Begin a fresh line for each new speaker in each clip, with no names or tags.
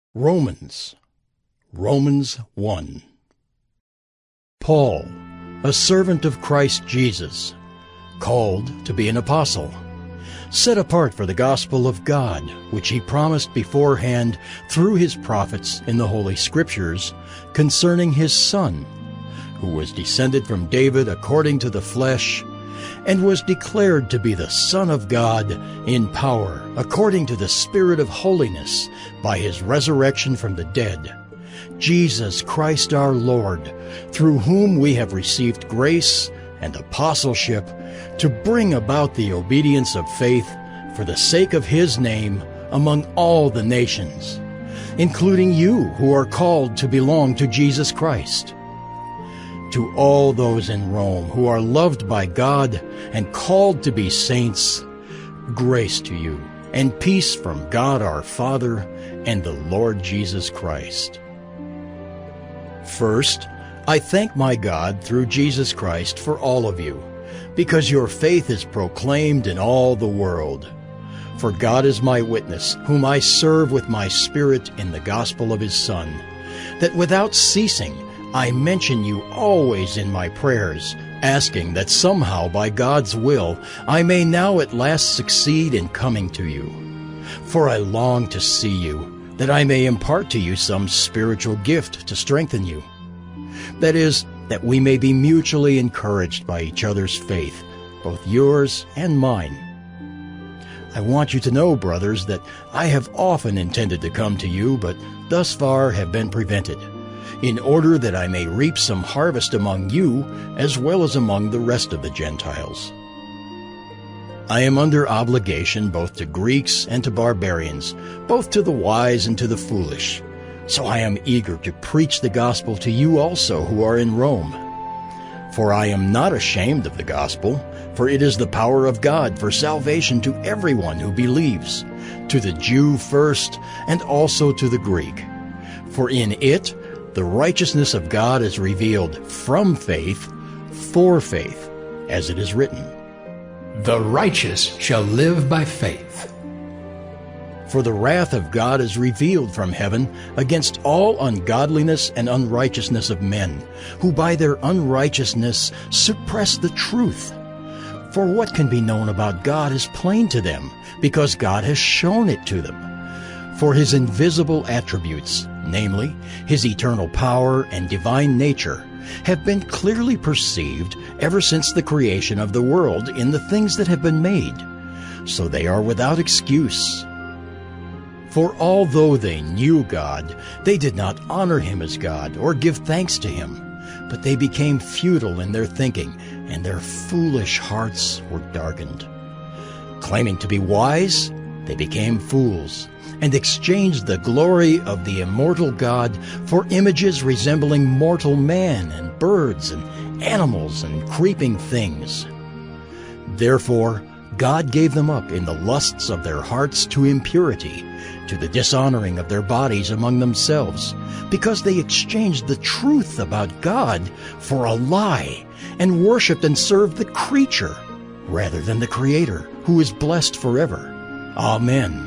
Romans 1. Paul, a servant of Christ Jesus, called to be an apostle, set apart for the gospel of God, which he promised beforehand through his prophets in the Holy Scriptures concerning his Son, who was descended from David according to the flesh, and was declared to be the Son of God in power, according to the Spirit of holiness, by his resurrection from the dead, Jesus Christ our Lord, through whom we have received grace and apostleship to bring about the obedience of faith for the sake of his name among all the nations, including you who are called to belong to Jesus Christ. To all those in Rome who are loved by God and called to be saints, grace to you and peace from God our Father and the Lord Jesus Christ. First, I thank my God through Jesus Christ for all of you, because your faith is proclaimed in all the world. For God is my witness, whom I serve with my spirit in the gospel of his Son, that without ceasing I mention you always in my prayers, asking that somehow by God's will I may now at last succeed in coming to you. For I long to see you, that I may impart to you some spiritual gift to strengthen you. That is, that we may be mutually encouraged by each other's faith, both yours and mine. I want you to know, brothers, that I have often intended to come to you, but thus far have been prevented, in order that I may reap some harvest among you as well as among the rest of the Gentiles. I am under obligation both to Greeks and to barbarians, both to the wise and to the foolish. So I am eager to preach the gospel to you also who are in Rome. For I am not ashamed of the gospel, for it is the power of God for salvation to everyone who believes, to the Jew first and also to the Greek. For in it the righteousness of God is revealed from faith for faith, as it is written,
"The righteous shall live by faith."
For the wrath of God is revealed from heaven against all ungodliness and unrighteousness of men, who by their unrighteousness suppress the truth. For what can be known about God is plain to them, because God has shown it to them. For his invisible attributes, namely, his eternal power and divine nature, have been clearly perceived ever since the creation of the world in the things that have been made, so they are without excuse. For although they knew God, they did not honor him as God or give thanks to him, but they became futile in their thinking, and their foolish hearts were darkened. Claiming to be wise, they became fools, and exchanged the glory of the immortal God for images resembling mortal man and birds and animals and creeping things. Therefore, God gave them up in the lusts of their hearts to impurity, to the dishonoring of their bodies among themselves, because they exchanged the truth about God for a lie, and worshipped and served the creature rather than the Creator, who is blessed forever. Amen.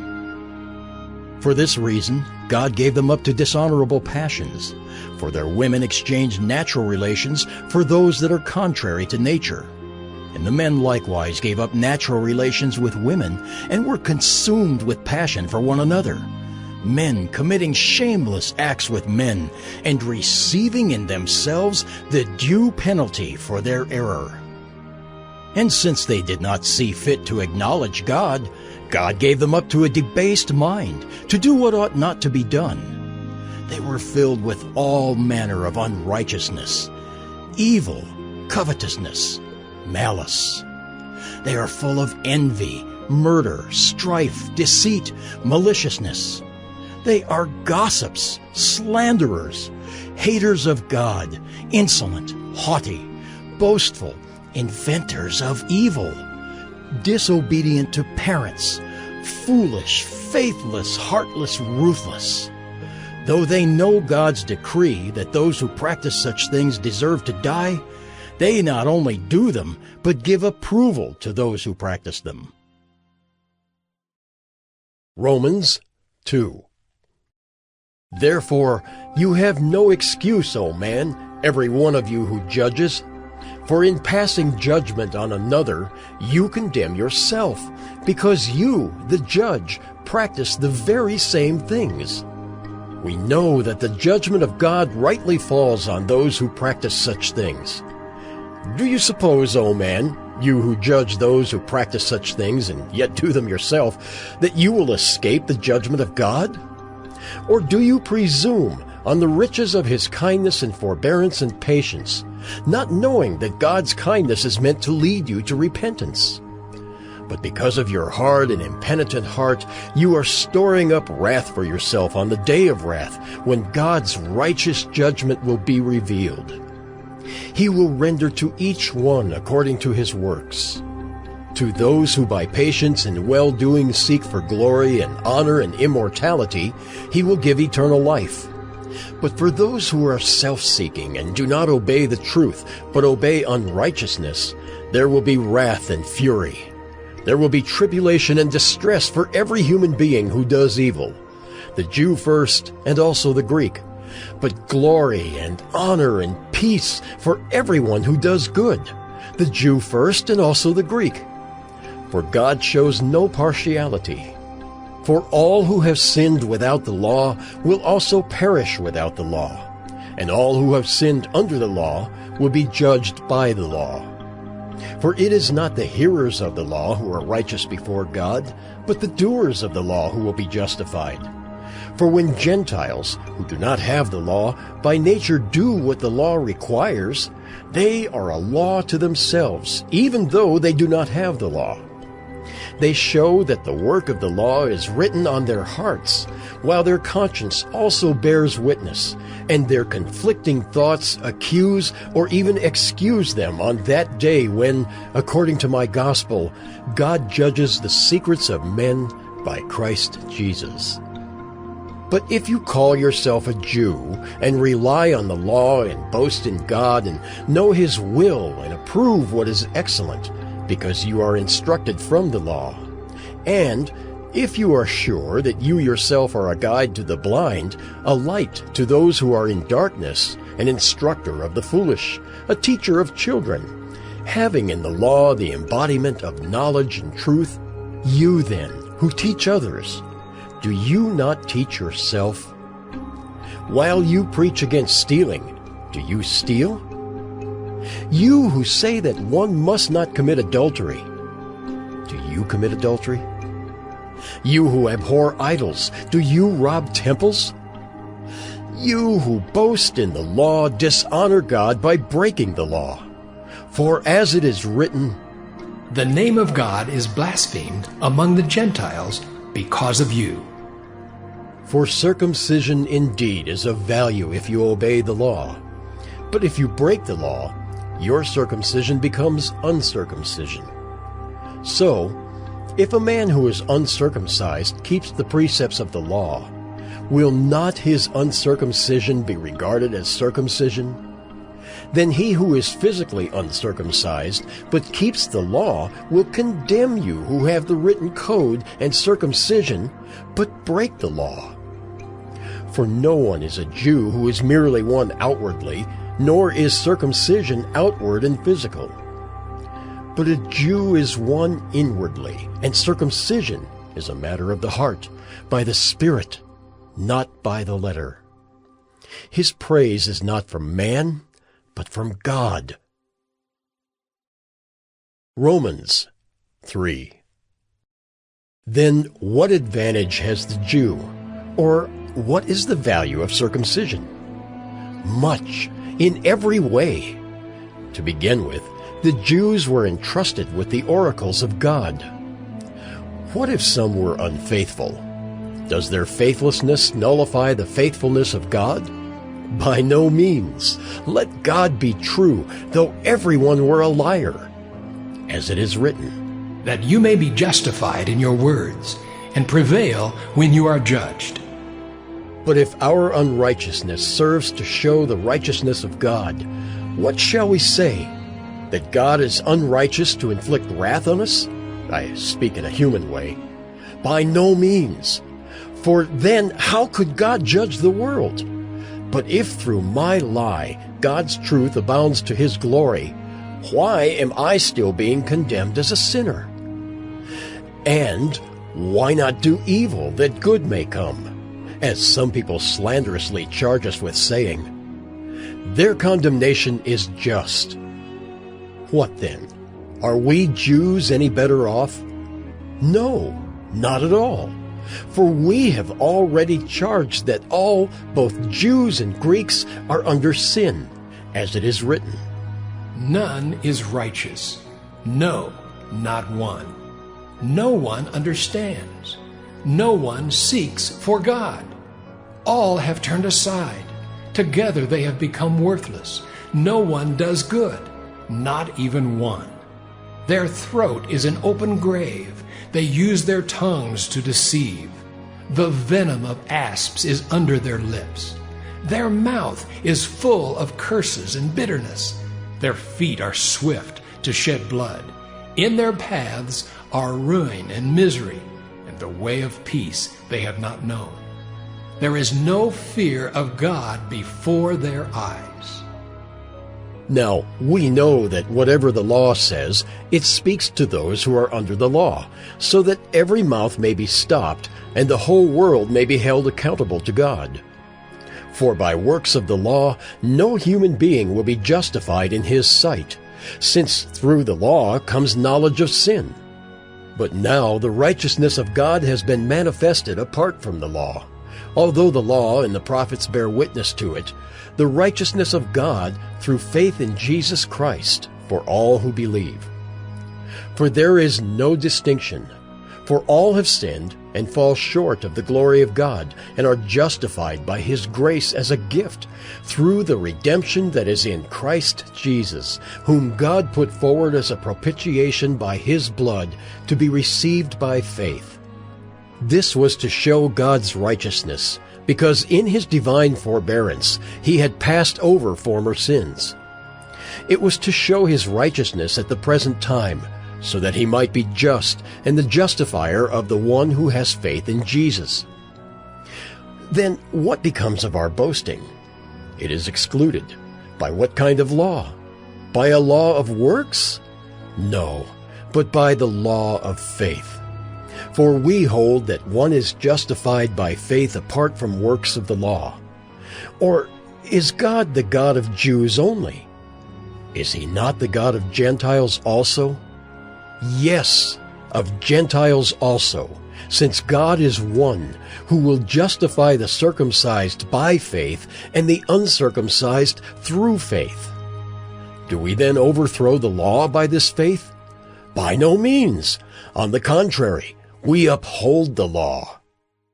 For this reason, God gave them up to dishonorable passions, for their women exchanged natural relations for those that are contrary to nature. And the men likewise gave up natural relations with women, and were consumed with passion for one another, men committing shameless acts with men, and receiving in themselves the due penalty for their error. And since they did not see fit to acknowledge God, God gave them up to a debased mind, to do what ought not to be done. They were filled with all manner of unrighteousness, evil, covetousness, malice. They are full of envy, murder, strife, deceit, maliciousness. They are gossips, slanderers, haters of God, insolent, haughty, boastful, inventors of evil, disobedient to parents, foolish, faithless, heartless, ruthless. Though they know God's decree that those who practice such things deserve to die, they not only do them, but give approval to those who practice them.
Romans 2.
Therefore, you have no excuse, O man, every one of you who judges. For in passing judgment on another, you condemn yourself, because you, the judge, practice the very same things. We know that the judgment of God rightly falls on those who practice such things. Do you suppose, O man, you who judge those who practice such things and yet do them yourself, that you will escape the judgment of God? Or do you presume on the riches of his kindness and forbearance and patience, not knowing that God's kindness is meant to lead you to repentance? But because of your hard and impenitent heart, you are storing up wrath for yourself on the day of wrath, when God's righteous judgment will be revealed. He will render to each one according to his works. To those who by patience and well-doing seek for glory and honor and immortality, he will give eternal life. But for those who are self-seeking and do not obey the truth, but obey unrighteousness, there will be wrath and fury. There will be tribulation and distress for every human being who does evil, the Jew first and also the Greek, but glory and honor and peace for everyone who does good, the Jew first and also the Greek. For God shows no partiality. For all who have sinned without the law will also perish without the law, and all who have sinned under the law will be judged by the law. For it is not the hearers of the law who are righteous before God, but the doers of the law who will be justified. For when Gentiles, who do not have the law, by nature do what the law requires, they are a law to themselves, even though they do not have the law. They show that the work of the law is written on their hearts, while their conscience also bears witness, and their conflicting thoughts accuse or even excuse them on that day when, according to my gospel, God judges the secrets of men by Christ Jesus. But if you call yourself a Jew and rely on the law and boast in God and know His will and approve what is excellent, because you are instructed from the law, and if you are sure that you yourself are a guide to the blind, a light to those who are in darkness, an instructor of the foolish, a teacher of children, having in the law the embodiment of knowledge and truth, you then, who teach others, do you not teach yourself? While you preach against stealing, do you steal? You who say that one must not commit adultery, do you commit adultery? You who abhor idols, do you rob temples? You who boast in the law dishonor God by breaking the law. For as it is written,
"The name of God is blasphemed among the Gentiles because of you."
For circumcision indeed is of value if you obey the law. But if you break the law, your circumcision becomes uncircumcision. So, if a man who is uncircumcised keeps the precepts of the law, will not his uncircumcision be regarded as circumcision? Then he who is physically uncircumcised but keeps the law will condemn you who have the written code and circumcision but break the law. For no one is a Jew who is merely one outwardly, nor is circumcision outward and physical. But a Jew is one inwardly, and circumcision is a matter of the heart, by the Spirit, not by the letter. His praise is not from man, but from God. Romans 3. Then what advantage has the Jew, or what is the value of circumcision? Much, in every way. To begin with, the Jews were entrusted with the oracles of God. What if some were unfaithful? Does their faithlessness nullify the faithfulness of God? By no means. Let God be true, though everyone were a liar. As it is written,
"That you may be justified in your words, and prevail when you are judged."
But if our unrighteousness serves to show the righteousness of God, what shall we say? That God is unrighteous to inflict wrath on us? I speak in a human way. By no means. For then how could God judge the world? But if through my lie God's truth abounds to his glory, why am I still being condemned as a sinner? And why not do evil that good may come? As some people slanderously charge us with saying, their condemnation is just. What then? Are we Jews any better off? No, not at all. For we have already charged that all, both Jews and Greeks, are under sin, as it is written.
None is righteous. No, not one. No one understands. No one seeks for God. All have turned aside. Together they have become worthless. No one does good, not even one. Their throat is an open grave. They use their tongues to deceive. The venom of asps is under their lips. Their mouth is full of curses and bitterness. Their feet are swift to shed blood. In their paths are ruin and misery, and the way of peace they have not known. There is no fear of God before their eyes.
Now, we know that whatever the law says, it speaks to those who are under the law, so that every mouth may be stopped, and the whole world may be held accountable to God. For by works of the law, no human being will be justified in his sight, since through the law comes knowledge of sin. But now the righteousness of God has been manifested apart from the law. Although the law and the prophets bear witness to it, the righteousness of God through faith in Jesus Christ for all who believe. For there is no distinction, for all have sinned and fall short of the glory of God, and are justified by his grace as a gift through the redemption that is in Christ Jesus, whom God put forward as a propitiation by his blood to be received by faith. This was to show God's righteousness, because in his divine forbearance he had passed over former sins. It was to show his righteousness at the present time, so that he might be just and the justifier of the one who has faith in Jesus. Then what becomes of our boasting? It is excluded. By what kind of law? By a law of works? No, but by the law of faith. For we hold that one is justified by faith apart from works of the law. Or is God the God of Jews only? Is he not the God of Gentiles also? Yes, of Gentiles also, since God is one, who will justify the circumcised by faith and the uncircumcised through faith. Do we then overthrow the law by this faith? By no means. On the contrary, we uphold the law.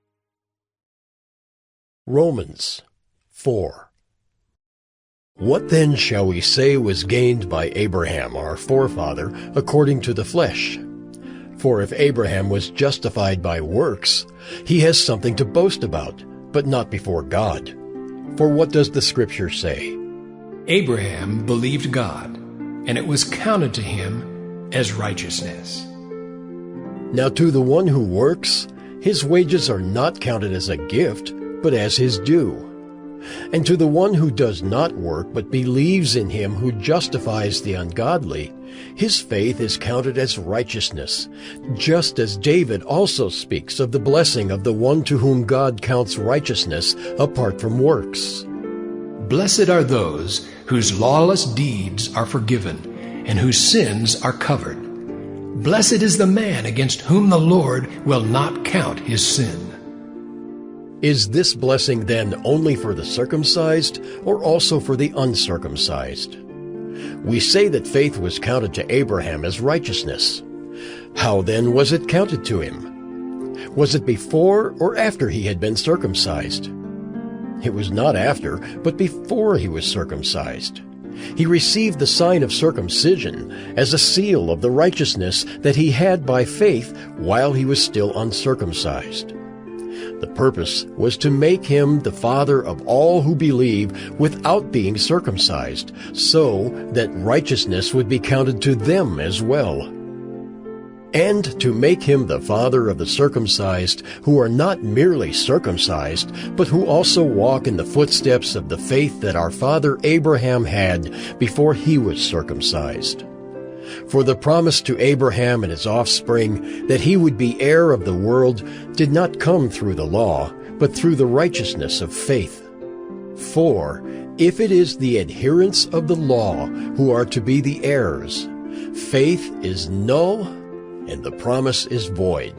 Romans 4. What then shall we say was gained by Abraham, our forefather, according to the flesh? For if Abraham was justified by works, he has something to boast about, but not before God. For what does the Scripture say?
Abraham believed God, and it was counted to him as righteousness.
Now to the one who works, his wages are not counted as a gift, but as his due. And to the one who does not work, but believes in him who justifies the ungodly, his faith is counted as righteousness, just as David also speaks of the blessing of the one to whom God counts righteousness apart from works.
Blessed are those whose lawless deeds are forgiven, and whose sins are covered. Blessed is the man against whom the Lord will not count his sin.
Is this blessing then only for the circumcised, or also for the uncircumcised? We say that faith was counted to Abraham as righteousness. How then was it counted to him? Was it before or after he had been circumcised? It was not after, but before he was circumcised. He received the sign of circumcision as a seal of the righteousness that he had by faith while he was still uncircumcised. The purpose was to make him the father of all who believe without being circumcised, so that righteousness would be counted to them as well. and to make him the father of the circumcised, who are not merely circumcised, but who also walk in the footsteps of the faith that our father Abraham had before he was circumcised. For the promise to Abraham and his offspring that he would be heir of the world did not come through the law, but through the righteousness of faith. For if it is the adherents of the law who are to be the heirs, faith is null and the promise is void.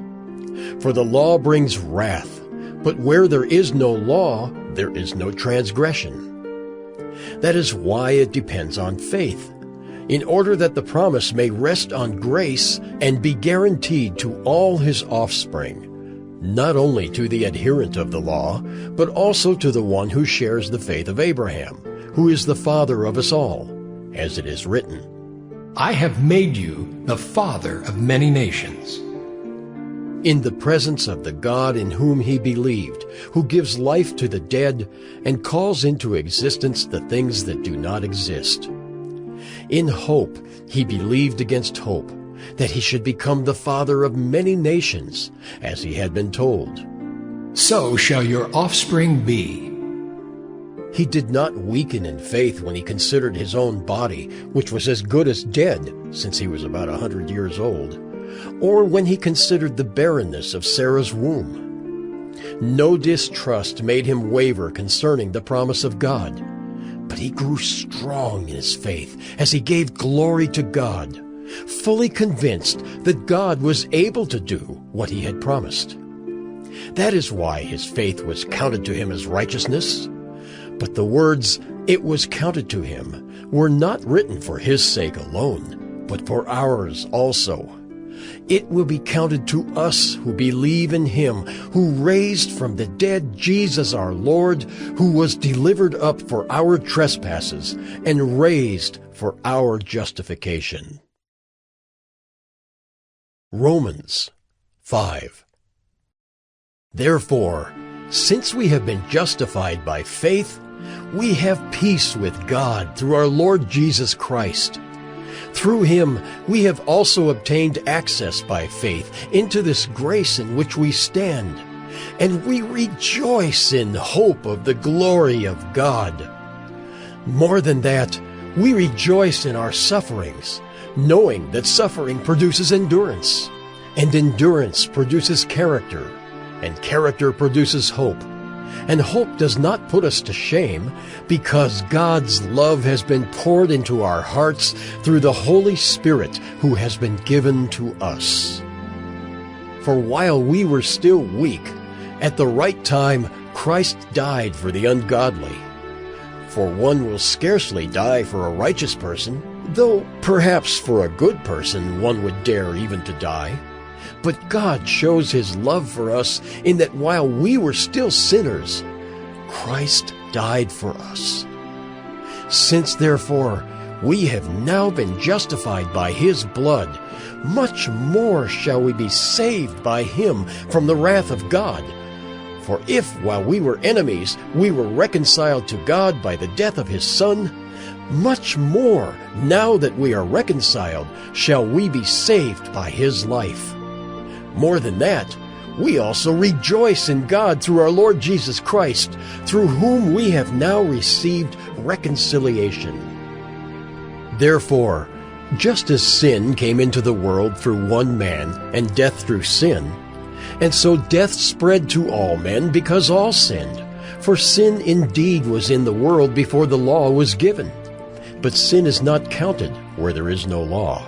For the law brings wrath, but where there is no law, there is no transgression. That is why it depends on faith, in order that the promise may rest on grace and be guaranteed to all his offspring, not only to the adherent of the law, but also to the one who shares the faith of Abraham, who is the father of us all, as it is written,
I have made you the father of many nations.
In the presence of the God in whom he believed, who gives life to the dead and calls into existence the things that do not exist. In hope he believed against hope, that he should become the father of many nations, as he had been told.
So shall your offspring be.
He did not weaken in faith when he considered his own body, which was as good as dead, since he was about 100 years old, or when he considered the barrenness of Sarah's womb. No distrust made him waver concerning the promise of God, but he grew strong in his faith as he gave glory to God, fully convinced that God was able to do what he had promised. That is why his faith was counted to him as righteousness. But the words, "it was counted to him," were not written for his sake alone, but for ours also. It will be counted to us who believe in him, who raised from the dead Jesus our Lord, who was delivered up for our trespasses and raised for our justification. Romans 5. Therefore, since we have been justified by faith, we have peace with God through our Lord Jesus Christ. Through him we have also obtained access by faith into this grace in which we stand, and we rejoice in hope of the glory of God. More than that, we rejoice in our sufferings, knowing that suffering produces endurance, and endurance produces character, and character produces hope. And hope does not put us to shame, because God's love has been poured into our hearts through the Holy Spirit who has been given to us. For while we were still weak, at the right time Christ died for the ungodly. For one will scarcely die for a righteous person, though perhaps for a good person one would dare even to die. But God shows his love for us in that while we were still sinners, Christ died for us. Since therefore we have now been justified by his blood, much more shall we be saved by him from the wrath of God. For if, while we were enemies, we were reconciled to God by the death of his Son, much more, now that we are reconciled, shall we be saved by his life. More than that, we also rejoice in God through our Lord Jesus Christ, through whom we have now received reconciliation. Therefore, just as sin came into the world through one man, and death through sin, and so death spread to all men because all sinned. For sin indeed was in the world before the law was given, but sin is not counted where there is no law.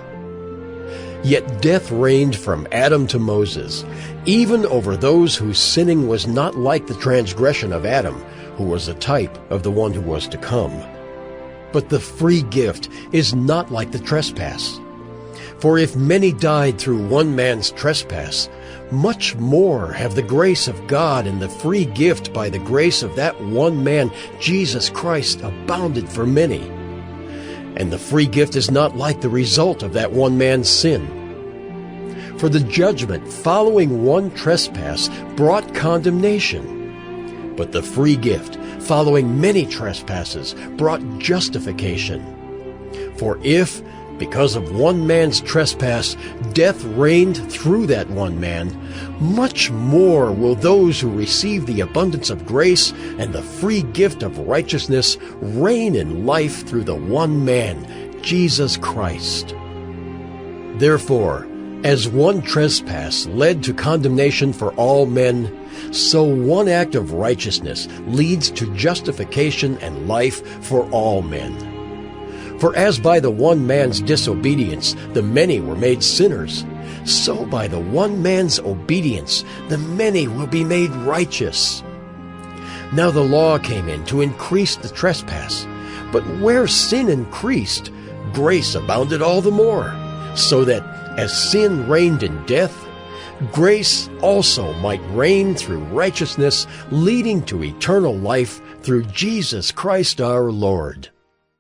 Yet death reigned from Adam to Moses, even over those whose sinning was not like the transgression of Adam, who was a type of the one who was to come. But the free gift is not like the trespass. For if many died through one man's trespass, much more have the grace of God and the free gift by the grace of that one man, Jesus Christ, abounded for many. And the free gift is not like the result of that one man's sin. For the judgment following one trespass brought condemnation, but the free gift following many trespasses brought justification. For if, because of one man's trespass, death reigned through that one man, much more will those who receive the abundance of grace and the free gift of righteousness reign in life through the one man, Jesus Christ. Therefore, as one trespass led to condemnation for all men, so one act of righteousness leads to justification and life for all men. For as by the one man's disobedience the many were made sinners, so by the one man's obedience the many will be made righteous. Now the law came in to increase the trespass, but where sin increased, grace abounded all the more, so that as sin reigned in death, grace also might reign through righteousness, leading to eternal life through Jesus Christ our Lord.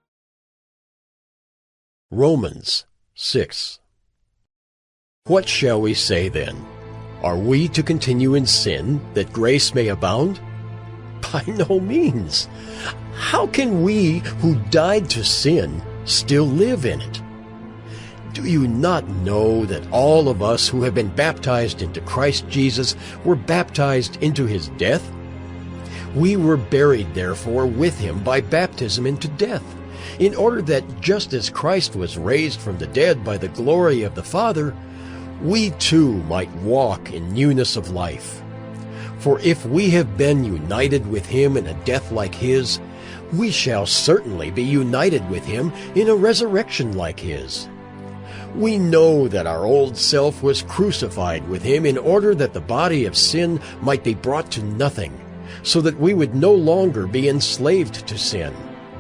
Romans 6. What shall we say then? Are we to continue in sin, that grace may abound? By no means. How can we who died to sin still live in it? Do you not know that all of us who have been baptized into Christ Jesus were baptized into his death? We were buried, therefore, with him by baptism into death, in order that just as Christ was raised from the dead by the glory of the Father, we too might walk in newness of life. For if we have been united with him in a death like his, we shall certainly be united with him in a resurrection like his. We know that our old self was crucified with him in order that the body of sin might be brought to nothing, so that we would no longer be enslaved to sin.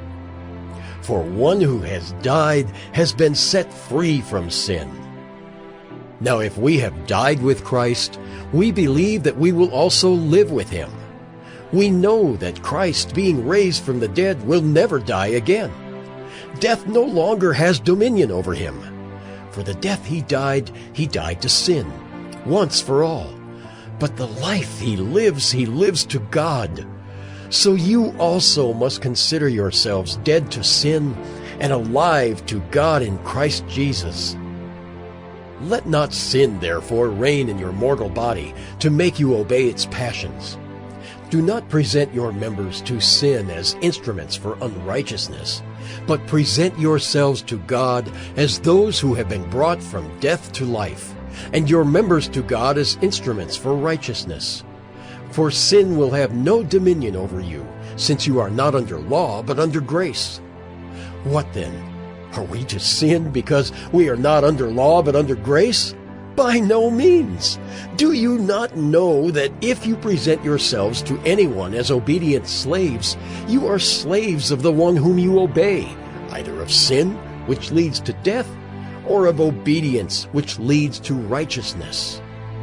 For one who has died has been set free from sin. Now if we have died with Christ, we believe that we will also live with him. We know that Christ, being raised from the dead, will never die again. Death no longer has dominion over him. For the death he died to sin, once for all. But the life he lives to God. So you also must consider yourselves dead to sin and alive to God in Christ Jesus. Let not sin, therefore, reign in your mortal body to make you obey its passions. Do not present your members to sin as instruments for unrighteousness, but present yourselves to God as those who have been brought from death to life, and your members to God as instruments for righteousness. For sin will have no dominion over you, since you are not under law, but under grace. What then? Are we to sin because we are not under law, but under grace? By no means. Do you not know that if you present yourselves to anyone as obedient slaves, you are slaves of the one whom you obey, either of sin, which leads to death, or of obedience, which leads to righteousness?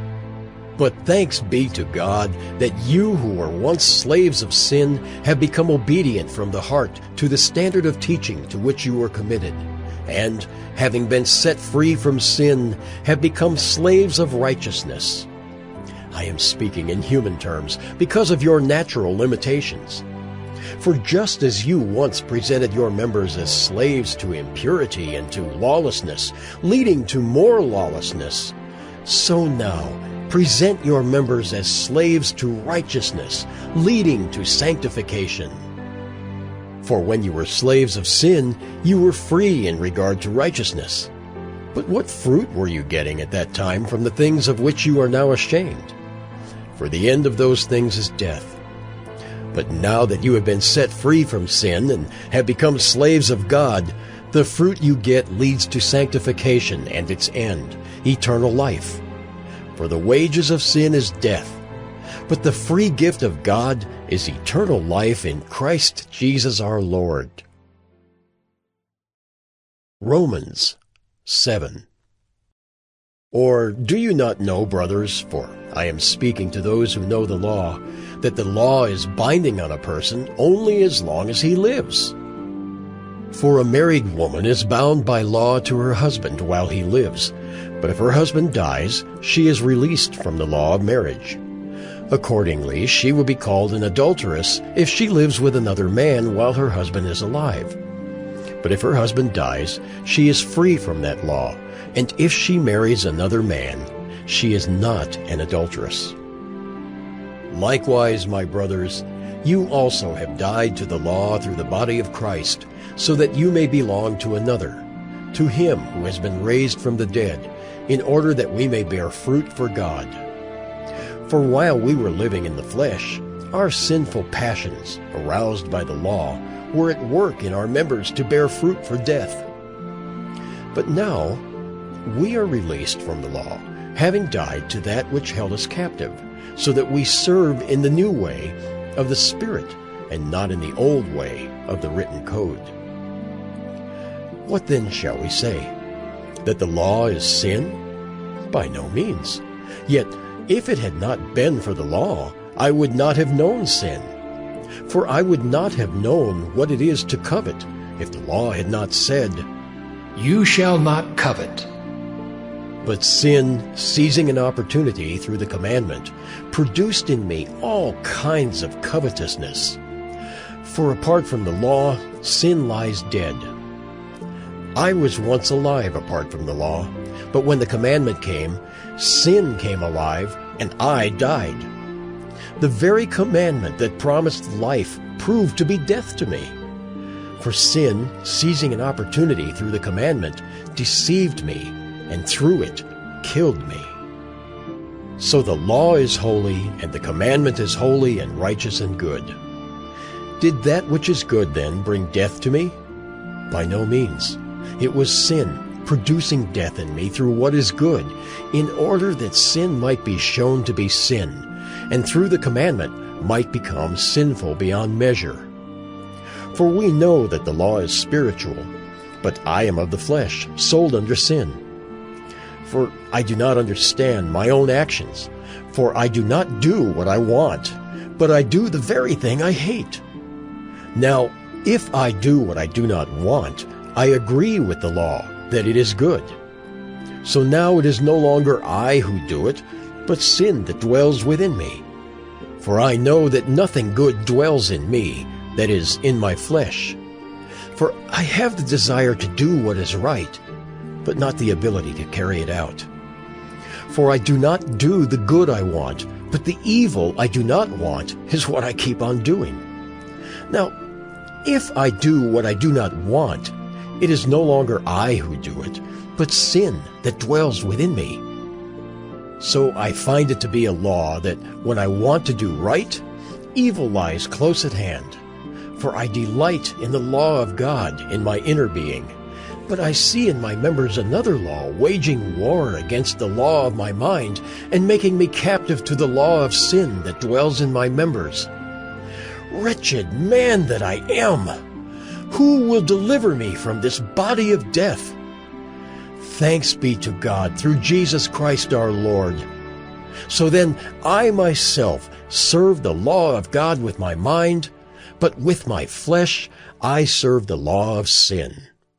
But thanks be to God that you who were once slaves of sin have become obedient from the heart to the standard of teaching to which you were committed, and, having been set free from sin, have become slaves of righteousness. I am speaking in human terms because of your natural limitations. For just as you once presented your members as slaves to impurity and to lawlessness, leading to more lawlessness, so now present your members as slaves to righteousness, leading to sanctification. For when you were slaves of sin, you were free in regard to righteousness. But what fruit were you getting at that time from the things of which you are now ashamed? For the end of those things is death. But now that you have been set free from sin and have become slaves of God, the fruit you get leads to sanctification and its end, eternal life. For the wages of sin is death, but the free gift of God is eternal life in Christ Jesus our Lord. Romans 7. Or do you not know, brothers, for I am speaking to those who know the law, that the law is binding on a person only as long as he lives? For a married woman is bound by law to her husband while he lives, but if her husband dies, she is released from the law of marriage. Accordingly, she will be called an adulteress if she lives with another man while her husband is alive. But if her husband dies, she is free from that law, and if she marries another man, she is not an adulteress. Likewise, my brothers, you also have died to the law through the body of Christ, so that you may belong to another, to him who has been raised from the dead, in order that we may bear fruit for God. For while we were living in the flesh, our sinful passions, aroused by the law, were at work in our members to bear fruit for death. But now we are released from the law, having died to that which held us captive, so that we serve in the new way of the Spirit, and not in the old way of the written code. What then shall we say? That the law is sin? By no means. Yet, if it had not been for the law, I would not have known sin. For I would not have known what it is to covet, if the law had not said,
"You shall not covet."
But sin, seizing an opportunity through the commandment, produced in me all kinds of covetousness. For apart from the law, sin lies dead. I was once alive apart from the law, but when the commandment came, sin came alive, and I died. The very commandment that promised life proved to be death to me. For sin, seizing an opportunity through the commandment, deceived me, and through it killed me. So the law is holy, and the commandment is holy and righteous and good. Did that which is good then bring death to me? By no means. It was sin, producing death in me through what is good, in order that sin might be shown to be sin, and through the commandment might become sinful beyond measure. For we know that the law is spiritual, but I am of the flesh, sold under sin. For I do not understand my own actions, for I do not do what I want, but I do the very thing I hate. Now, if I do what I do not want, I agree with the law that it is good. So now it is no longer I who do it, but sin that dwells within me. For I know that nothing good dwells in me, that is, in my flesh. For I have the desire to do what is right, but not the ability to carry it out. For I do not do the good I want, but the evil I do not want is what I keep on doing. Now, if I do what I do not want, it is no longer I who do it, but sin that dwells within me. So I find it to be a law that when I want to do right, evil lies close at hand. For I delight in the law of God in my inner being, but I see in my members another law waging war against the law of my mind and making me captive to the law of sin that dwells in my members. Wretched man that I am! Who will deliver me from this body of death? Thanks be to God through Jesus Christ our Lord. So then I myself serve the law of God with my mind, but with my flesh I serve the law of sin.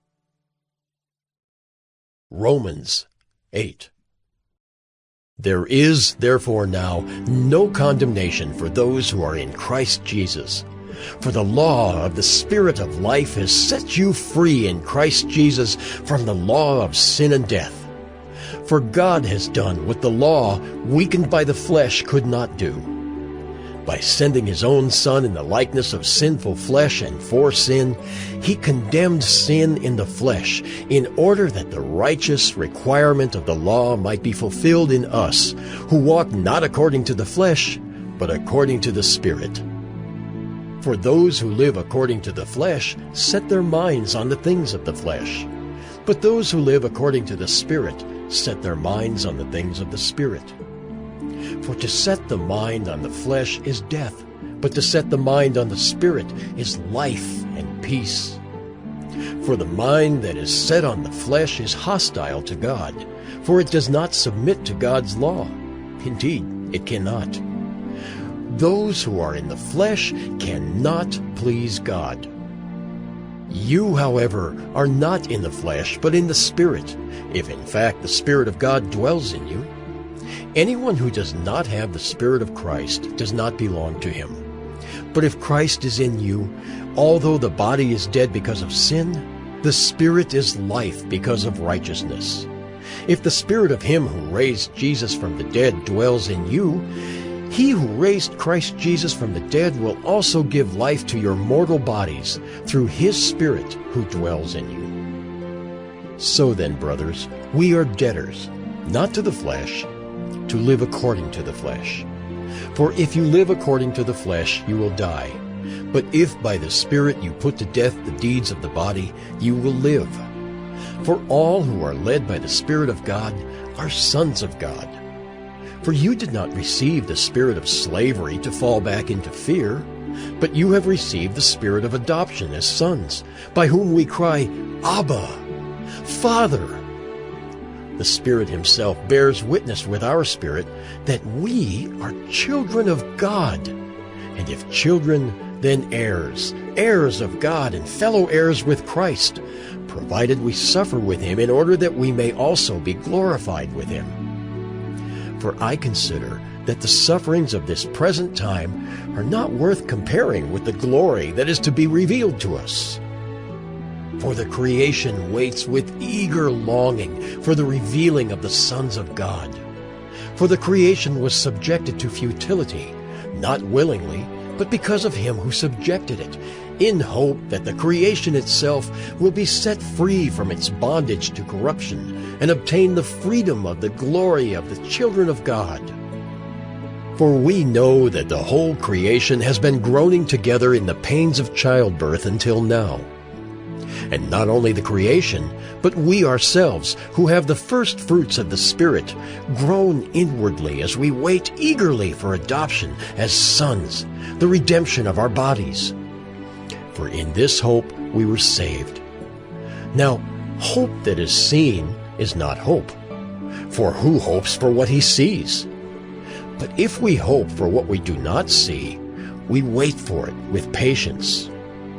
Romans 8. There is, therefore, now no condemnation for those who are in Christ Jesus. For the law of the Spirit of life has set you free in Christ Jesus from the law of sin and death. For God has done what the law, weakened by the flesh, could not do. By sending his own Son in the likeness of sinful flesh and for sin, he condemned sin in the flesh, in order that the righteous requirement of the law might be fulfilled in us, who walk not according to the flesh, but according to the Spirit. For those who live according to the flesh set their minds on the things of the flesh, but those who live according to the Spirit set their minds on the things of the Spirit. For to set the mind on the flesh is death, but to set the mind on the Spirit is life and peace. For the mind that is set on the flesh is hostile to God, for it does not submit to God's law. Indeed, it cannot. Those who are in the flesh cannot please God. You, however, are not in the flesh, but in the Spirit, if in fact the Spirit of God dwells in you. Anyone who does not have the Spirit of Christ does not belong to him. But if Christ is in you, although the body is dead because of sin, The Spirit is life because of righteousness. If the Spirit of Him who raised Jesus from the dead dwells in you, He who raised Christ Jesus from the dead will also give life to your mortal bodies through His Spirit who dwells in you. So then, brothers, we are debtors, not to the flesh, to live according to the flesh. For if you live according to the flesh, you will die. But if by the Spirit you put to death the deeds of the body, you will live. For all who are led by the Spirit of God are sons of God. For you did not receive the spirit of slavery to fall back into fear, but you have received the Spirit of adoption as sons, by whom we cry, Abba, Father. The Spirit Himself bears witness with our spirit that we are children of God. And if children, then heirs, heirs of God and fellow heirs with Christ, provided we suffer with Him in order that we may also be glorified with Him. For I consider that the sufferings of this present time are not worth comparing with the glory that is to be revealed to us. For the creation waits with eager longing for the revealing of the sons of God. For the creation was subjected to futility, not willingly, but because of Him who subjected it, in hope that the creation itself will be set free from its bondage to corruption and obtain the freedom of the glory of the children of God. For we know that the whole creation has been groaning together in the pains of childbirth until now. And not only the creation, but we ourselves, who have the first fruits of the Spirit, groan inwardly as we wait eagerly for adoption as sons, the redemption of our bodies. For in this hope we were saved. Now, hope that is seen is not hope. For who hopes for what he sees? But if we hope for what we do not see, we wait for it with patience.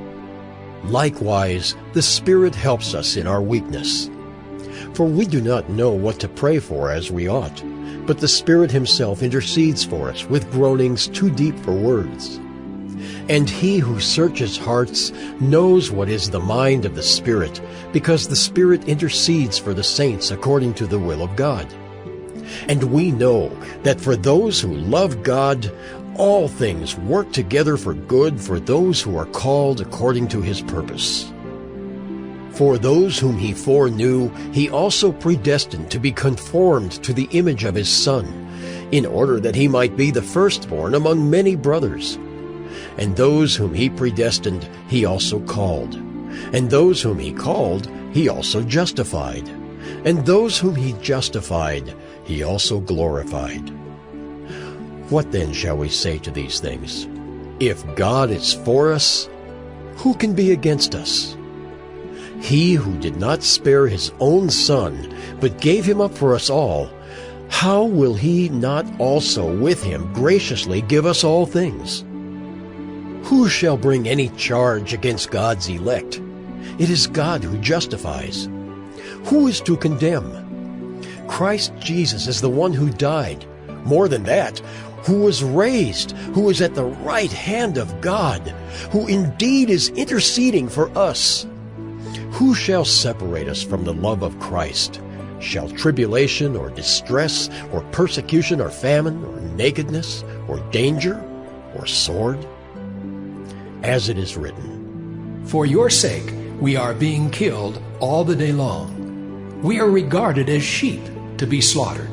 Likewise, the Spirit helps us in our weakness. For we do not know what to pray for as we ought, but the Spirit Himself intercedes for us with groanings too deep for words. And He who searches hearts knows what is the mind of the Spirit, because the Spirit intercedes for the saints according to the will of God. And we know that for those who love God, all things work together for good for those who are called according to His purpose. For those whom He foreknew, He also predestined to be conformed to the image of His Son, in order that He might be the firstborn among many brothers. And those whom He predestined, He also called. And those whom He called, He also justified. And those whom He justified, He also glorified. What then shall we say to these things? If God is for us, who can be against us? He who did not spare His own Son, but gave Him up for us all, how will He not also with Him graciously give us all things? Who shall bring any charge against God's elect? It is God who justifies. Who is to condemn? Christ Jesus is the one who died. More than that, who was raised, who is at the right hand of God, who indeed is interceding for us. Who shall separate us from the love of Christ? Shall tribulation or distress or persecution or famine or nakedness or danger or sword? As it is written,
For your sake we are being killed all the day long. We are regarded as sheep to be slaughtered.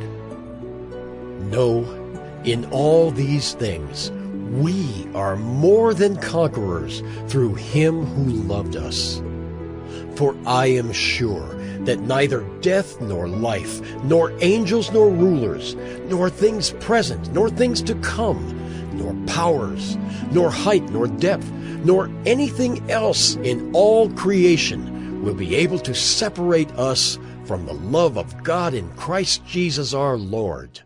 No, in all these things we are more than conquerors through Him who loved us. For I am sure that neither death nor life, nor angels nor rulers, nor things present, nor things to come, nor powers, nor height, nor depth, nor anything else in all creation will be able to separate us from the love of God in Christ Jesus our Lord.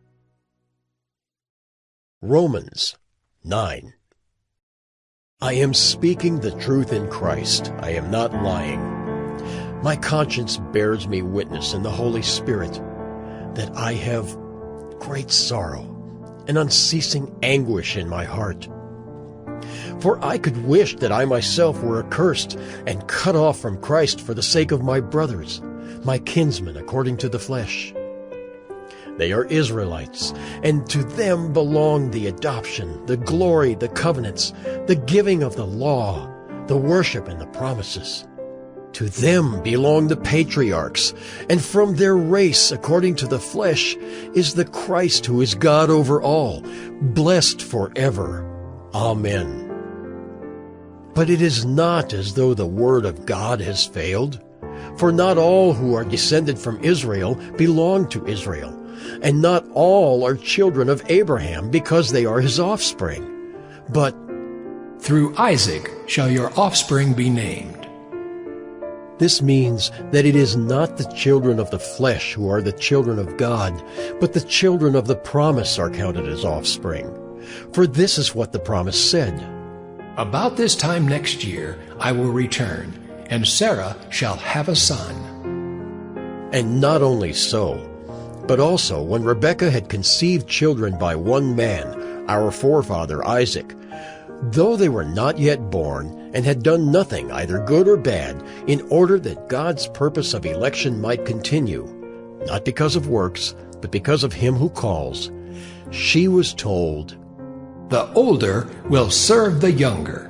Romans 9. I am speaking the truth in Christ. I am not lying. My conscience bears me witness in the Holy Spirit that I have great sorrow and unceasing anguish in my heart. For I could wish that I myself were accursed and cut off from Christ for the sake of my brothers, my kinsmen according to the flesh. They are Israelites, and to them belong the adoption, the glory, the covenants, the giving of the law, the worship and the promises. To them belong the patriarchs, and from their race, according to the flesh, is the Christ who is God over all, blessed forever. Amen. But it is not as though the word of God has failed. For not all who are descended from Israel belong to Israel, and not all are children of Abraham because they are his offspring. But
through Isaac shall your offspring be named.
This means that it is not the children of the flesh who are the children of God, but the children of the promise are counted as offspring. For this is what the promise said.
About this time next year I will return, and Sarah shall have a son.
And not only so, but also when Rebekah had conceived children by one man, our forefather Isaac, though they were not yet born, and had done nothing, either good or bad, in order that God's purpose of election might continue, not because of works, but because of him who calls, she was told,
"The older will serve the younger."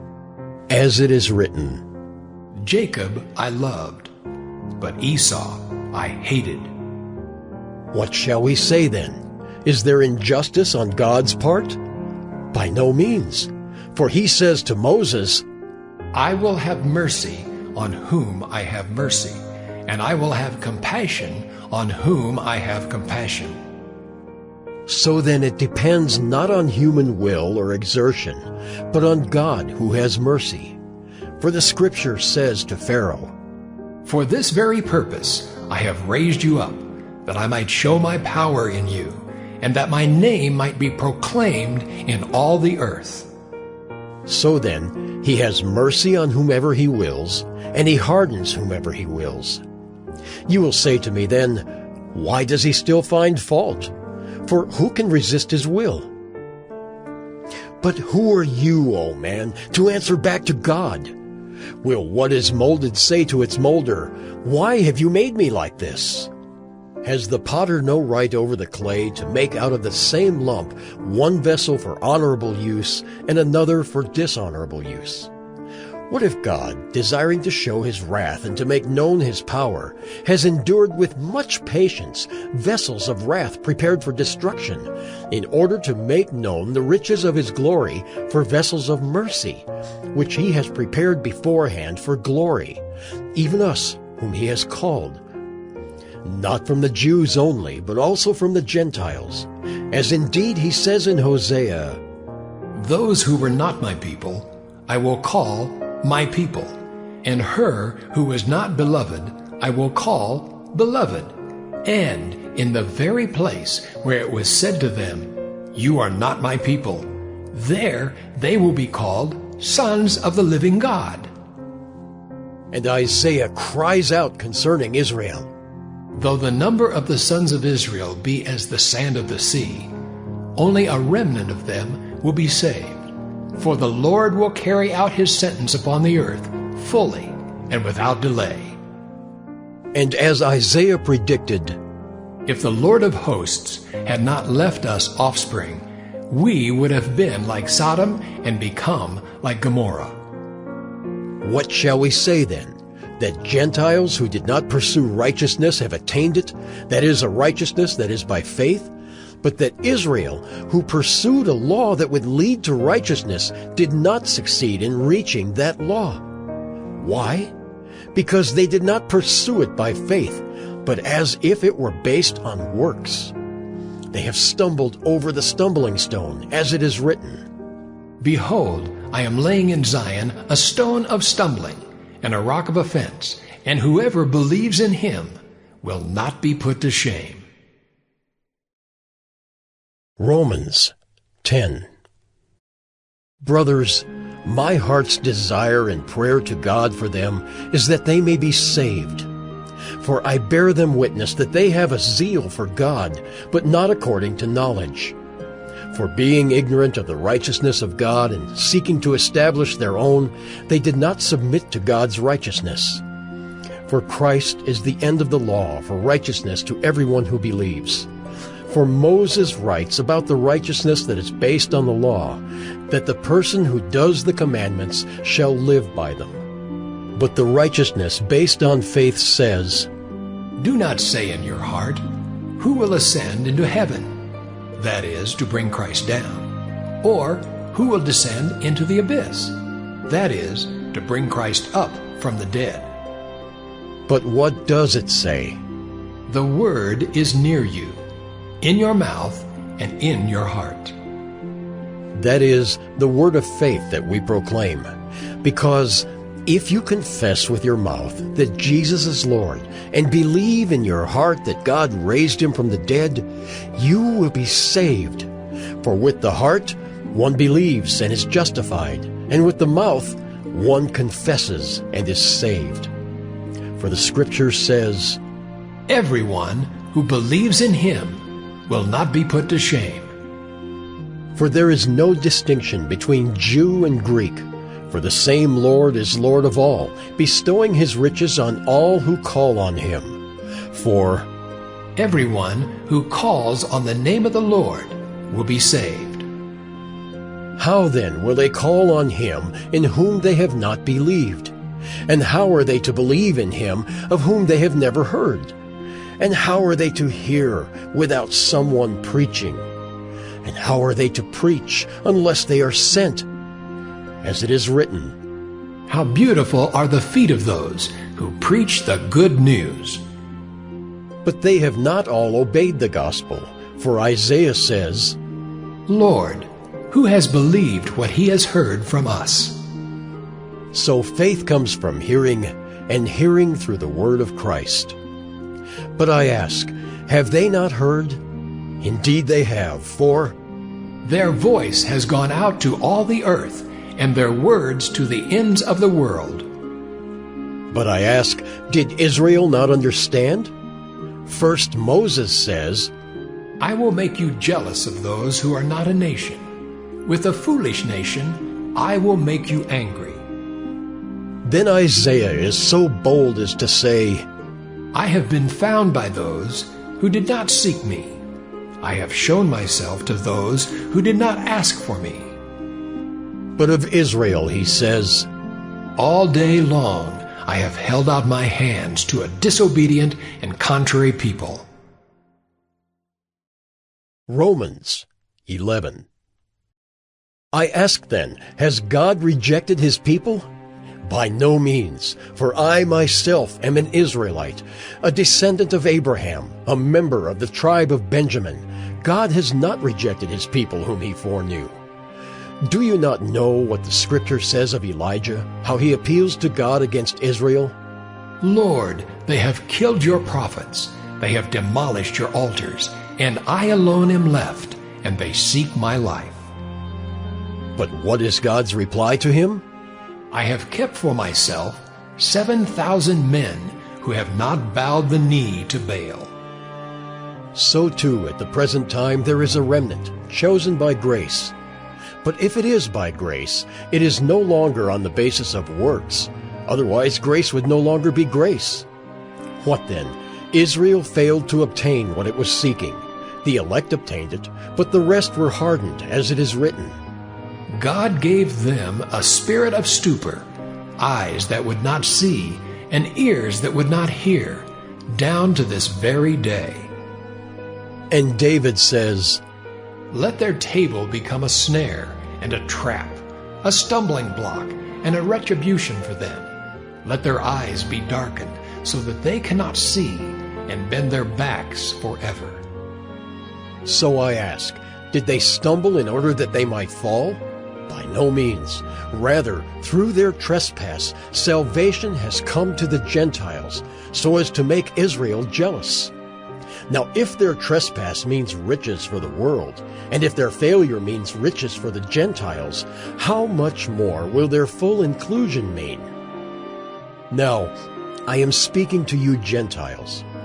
As it is written,
"Jacob I loved, but Esau I hated."
What shall we say then? Is there injustice on God's part? By no means. For he says to Moses,
"I will have mercy on whom I have mercy, and I will have compassion on whom I have compassion."
So then it depends not on human will or exertion, but on God who has mercy. For the Scripture says to Pharaoh,
"For this very purpose I have raised you up, that I might show my power in you, and that my name might be proclaimed in all the earth."
So then, he has mercy on whomever he wills, and he hardens whomever he wills. You will say to me then, why does he still find fault? For who can resist his will? But who are you, O man, to answer back to God? Will what is molded say to its molder, "Why have you made me like this?" Has the potter no right over the clay to make out of the same lump one vessel for honorable use and another for dishonorable use? What if God, desiring to show his wrath and to make known his power, has endured with much patience vessels of wrath prepared for destruction, in order to make known the riches of his glory for vessels of mercy, which he has prepared beforehand for glory, even us whom he has called? Not from the Jews only, but also from the Gentiles, as indeed he says in Hosea,
"Those who were not my people I will call my people, and her who was not beloved I will call beloved. And in the very place where it was said to them, 'You are not my people,' there they will be called sons of the living God."
And Isaiah cries out concerning Israel,
"Though the number of the sons of Israel be as the sand of the sea, only a remnant of them will be saved. For the Lord will carry out his sentence upon the earth fully and without delay."
And as Isaiah predicted,
"If the Lord of hosts had not left us offspring, we would have been like Sodom and become like Gomorrah."
what shall we say then? That Gentiles who did not pursue righteousness have attained it, that is, a righteousness that is by faith, but that Israel, who pursued a law that would lead to righteousness, did not succeed in reaching that law. Why? Because they did not pursue it by faith, but as if it were based on works. They have stumbled over the stumbling stone, as it is written,
"Behold, I am laying in Zion a stone of stumbling, and a rock of offense, and whoever believes in him will not be put to shame."
Romans 10. Brothers, my heart's desire and prayer to God for them is that they may be saved. For I bear them witness that they have a zeal for God, but not according to knowledge. For being ignorant of the righteousness of God and seeking to establish their own, they did not submit to God's righteousness. For Christ is the end of the law for righteousness to everyone who believes. For Moses writes about the righteousness that is based on the law, that the person who does the commandments shall live by them. But the righteousness based on faith says,
Do not say in your heart, Who will ascend into heaven? That is, to bring Christ down. Or, who will descend into the abyss? That is, to bring Christ up from the dead.
But what does it say?
The word is near you, in your mouth and in your heart.
That is, the word of faith that we proclaim. Because if you confess with your mouth that Jesus is Lord and believe in your heart that God raised him from the dead, you will be saved. For with the heart one believes and is justified, and with the mouth one confesses and is saved. For the Scripture says,
Everyone who believes in him will not be put to shame.
For there is no distinction between Jew and Greek, for the same Lord is Lord of all, bestowing his riches on all who call on him. For
everyone who calls on the name of the Lord will be saved.
How then will they call on him in whom they have not believed? And how are they to believe in him of whom they have never heard? And how are they to hear without someone preaching? And how are they to preach unless they are sent? As it is written,
How beautiful are the feet of those who preach the good news.
But they have not all obeyed the gospel. For Isaiah says,
Lord, who has believed what he has heard from us?
So faith comes from hearing, and hearing through the word of Christ. But I ask, have they not heard? Indeed they have, for
their voice has gone out to all the earth, and their words to the ends of the world.
But I ask, did Israel not understand? First Moses says,
I will make you jealous of those who are not a nation. With a foolish nation I will make you angry.
Then Isaiah is so bold as to say,
I have been found by those who did not seek me. I have shown myself to those who did not ask for me.
But of Israel he says,
All day long I have held out my hands to a disobedient and contrary people.
Romans 11. I ask then, has God rejected his people? By no means, for I myself am an Israelite, a descendant of Abraham, a member of the tribe of Benjamin. God has not rejected his people whom he foreknew. Do you not know what the Scripture says of Elijah, how he appeals to God against Israel?
Lord, they have killed your prophets, they have demolished your altars, and I alone am left, and they seek my life.
But what is God's reply to him?
I have kept for myself 7,000 men who have not bowed the knee to Baal.
So too at the present time there is a remnant, chosen by grace. But if it is by grace, it is no longer on the basis of works. Otherwise grace would no longer be grace. What then? Israel failed to obtain what it was seeking. The elect obtained it, but the rest were hardened, as it is written.
God gave them a spirit of stupor, eyes that would not see, and ears that would not hear, down to this very day.
And David says,
Let their table become a snare and a trap, a stumbling block and a retribution for them. Let their eyes be darkened, so that they cannot see, and bend their backs forever.
So I ask, did they stumble in order that they might fall? By no means. Rather, through their trespass, salvation has come to the Gentiles, so as to make Israel jealous. Now if their trespass means riches for the world, and if their failure means riches for the Gentiles, how much more will their full inclusion mean? Now, I am speaking to you Gentiles.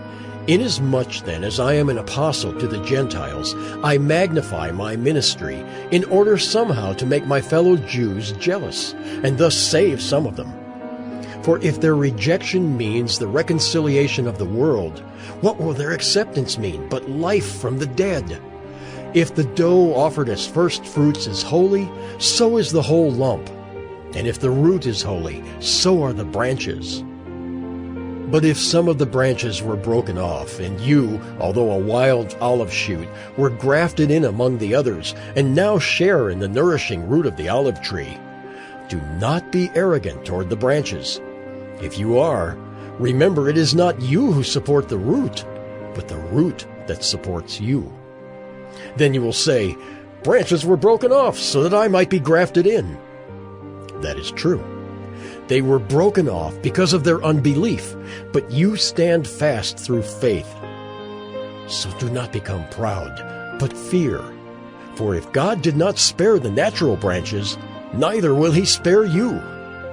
Inasmuch then as I am an apostle to the Gentiles, I magnify my ministry in order somehow to make my fellow Jews jealous, and thus save some of them. For if their rejection means the reconciliation of the world, what will their acceptance mean but life from the dead? If the dough offered as first fruits is holy, so is the whole lump. And if the root is holy, so are the branches. But if some of the branches were broken off, and you, although a wild olive shoot, were grafted in among the others, and now share in the nourishing root of the olive tree, do not be arrogant toward the branches. If you are, remember it is not you who support the root, but the root that supports you. Then you will say, branches were broken off so that I might be grafted in. That is true. They were broken off because of their unbelief, but you stand fast through faith. So do not become proud, but fear. For if God did not spare the natural branches, neither will he spare you.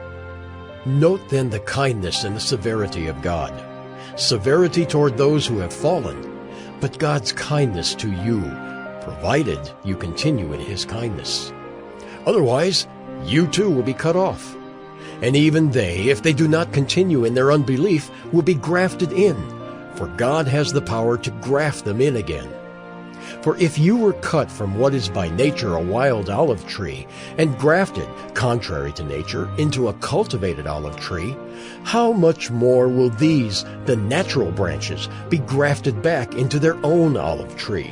Note then the kindness and the severity of God. Severity toward those who have fallen, but God's kindness to you, provided you continue in his kindness. Otherwise, you too will be cut off. And even they, if they do not continue in their unbelief, will be grafted in, for God has the power to graft them in again. For if you were cut from what is by nature a wild olive tree, and grafted, contrary to nature, into a cultivated olive tree, how much more will these, the natural branches, be grafted back into their own olive tree?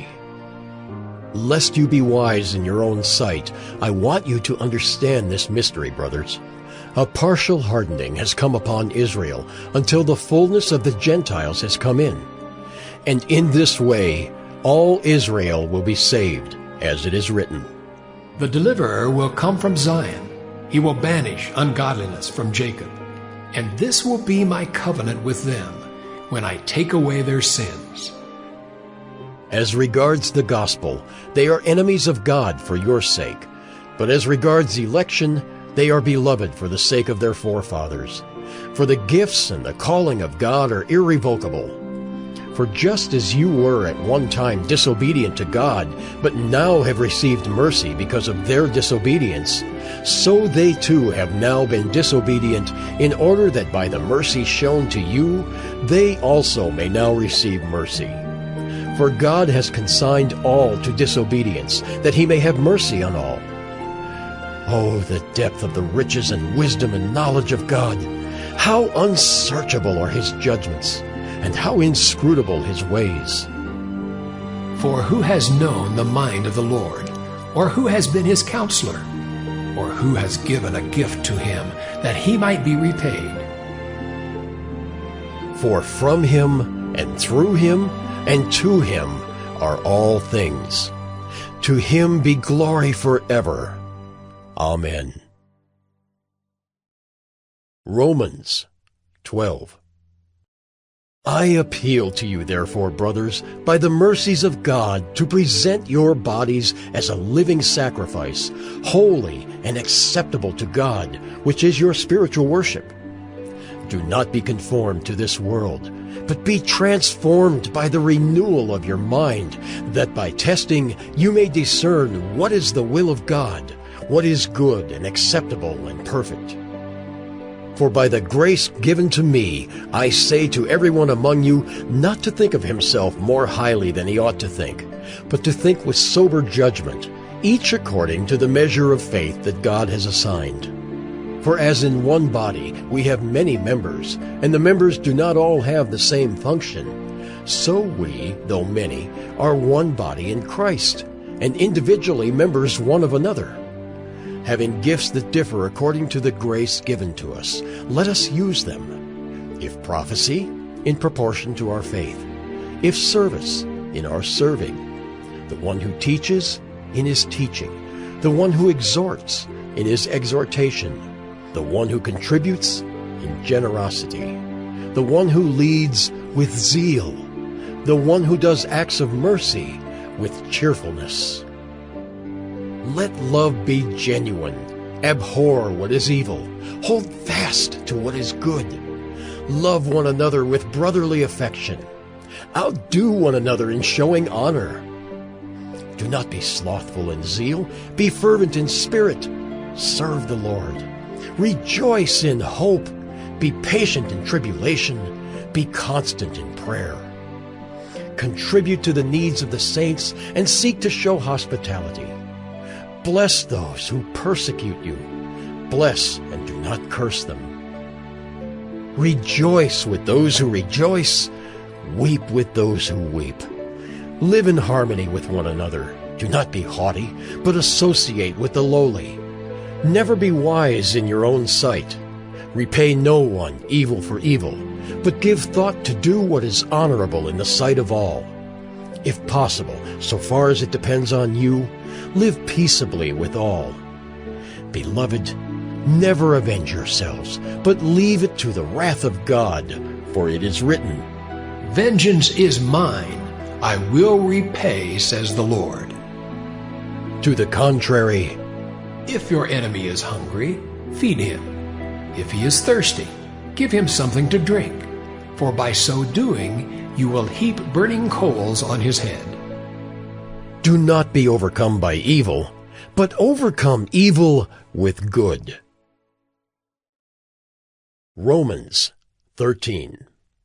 Lest you be wise in your own sight, I want you to understand this mystery, brothers. A partial hardening has come upon Israel until the fullness of the Gentiles has come in. And in this way, all Israel will be saved, as it is written.
The deliverer will come from Zion. He will banish ungodliness from Jacob. And this will be my covenant with them when I take away their sins.
As regards the gospel, they are enemies of God for your sake. But as regards election, they are beloved for the sake of their forefathers. For the gifts and the calling of God are irrevocable. For just as you were at one time disobedient to God, but now have received mercy because of their disobedience, so they too have now been disobedient, in order that by the mercy shown to you, they also may now receive mercy. For God has consigned all to disobedience, that he may have mercy on all. Oh, the depth of the riches and wisdom and knowledge of God! How unsearchable are his judgments, and how inscrutable his ways!
For who has known the mind of the Lord? Or who has been his counselor? Or who has given a gift to him, that he might be repaid?
For from him, and through him, and to him are all things. To him be glory forever. Amen. Romans 12. I appeal to you, therefore, brothers, by the mercies of God, to present your bodies as a living sacrifice, holy and acceptable to God, which is your spiritual worship. Do not be conformed to this world, but be transformed by the renewal of your mind, that by testing you may discern what is the will of God, what is good and acceptable and perfect. For by the grace given to me, I say to everyone among you not to think of himself more highly than he ought to think, but to think with sober judgment, each according to the measure of faith that God has assigned. For as in one body we have many members, and the members do not all have the same function, so we, though many, are one body in Christ, and individually members one of another. Having gifts that differ according to the grace given to us, let us use them. If prophecy, in proportion to our faith. If service, in our serving. The one who teaches, in his teaching. The one who exhorts, in his exhortation. The one who contributes, in generosity. The one who leads, with zeal. The one who does acts of mercy, with cheerfulness. Let love be genuine. Abhor what is evil. Hold fast to what is good. Love one another with brotherly affection. Outdo one another in showing honor. Do not be slothful in zeal. Be fervent in spirit. Serve the Lord. Rejoice in hope. Be patient in tribulation. Be constant in prayer. Contribute to the needs of the saints and seek to show hospitality. Bless those who persecute you. Bless and do not curse them. Rejoice with those who rejoice. Weep with those who weep. Live in harmony with one another. Do not be haughty, but associate with the lowly. Never be wise in your own sight. Repay no one evil for evil, but give thought to do what is honorable in the sight of all. If possible, so far as it depends on you, live peaceably with all. Beloved, never avenge yourselves, but leave it to the wrath of God, for it is written,
"Vengeance is mine, I will repay, says the Lord."
To the contrary,
If your enemy is hungry, feed him. If he is thirsty, give him something to drink, for by so doing you will heap burning coals on his head.
do not be overcome by evil, but overcome evil with good. Romans 13.